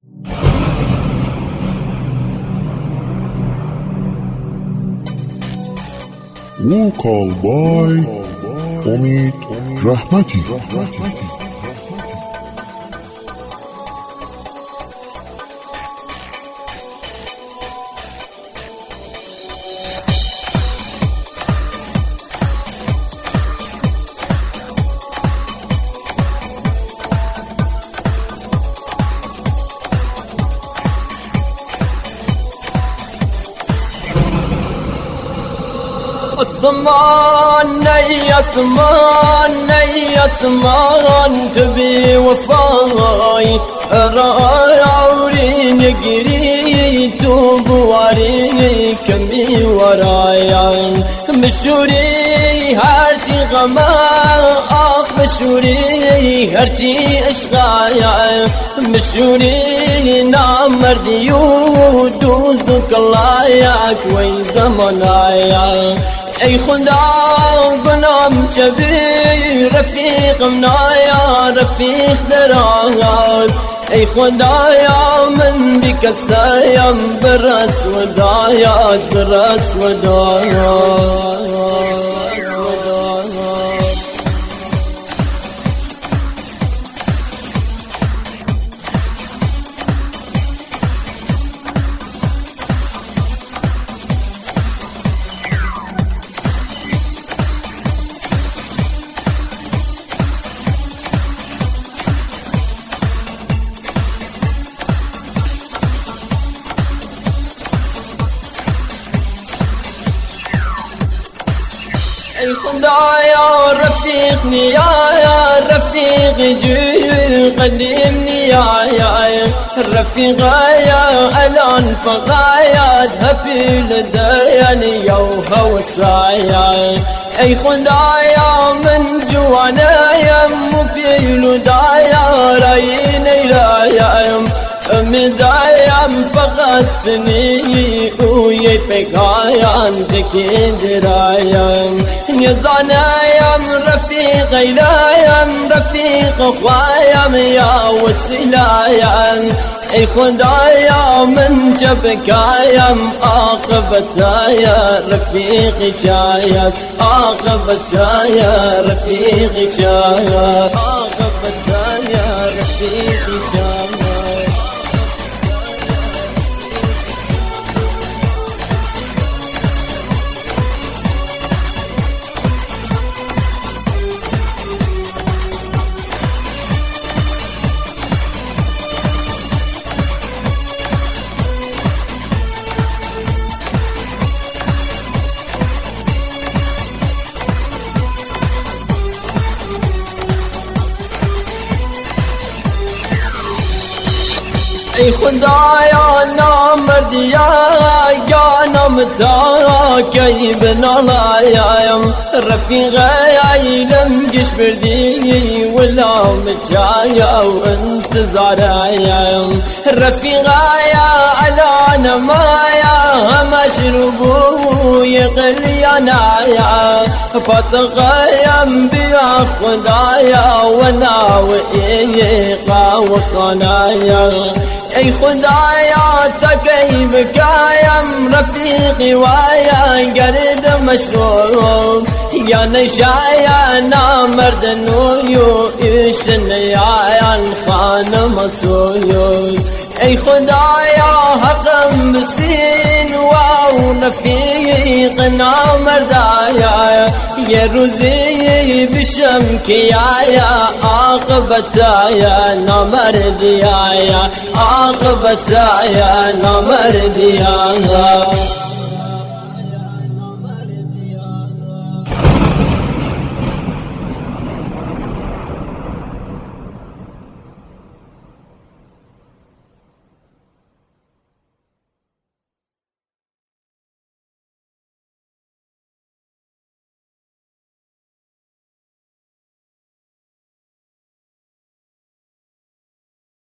وکال بای امید رحمتی. أسمان يا أسمان يا أسمان تبي وفاي راوري نقري توبواري كمي ورايا مشوري هرتي غما مشوري هرتي اشغايا مشوري نامردي ودوزك الله يا كوي زمنايا ای خدا گنام چبی رفیق منایا رفیق درآد ای خدایا من بکسایم برس ودایات برس ودایات. ای خدایا رفیقنی یا رفیق جو قدیمنی یا رفیقایا الان فقایات هفیل دیانی یا هوسایا ای خدایا من جوانایم مفیل دایا راینی رایم مدایم فقطنی اوی پکایان تکین درایم نزانایم رفیق ایلایم رفیق خوایم یا وسیلایم ای خدایا من جبکایم عاقبتایا رفیق چایا عاقبتایا رفیق چایا عاقبتایا رفیق چایا. ای خدایا نامردیا جانم تا کی بنالایم رفیقای لم گش بردی ولا متجایا و انتظارایم رفیقای الان مایا مشروبو یقلیانایا فتقایم بیا خدایا و ناوئیقا و خنایا ای خدایا تکی بکایم رفیقی وایا گرد مشروب یا نشایا نامرد نویو ایشن یا خانم سویو ای خدایا حقم بسین واو رفیق نامردایا یه روزی بشم کیایا عاقبتایا نامردیایا عاقبتایا نامردیایا.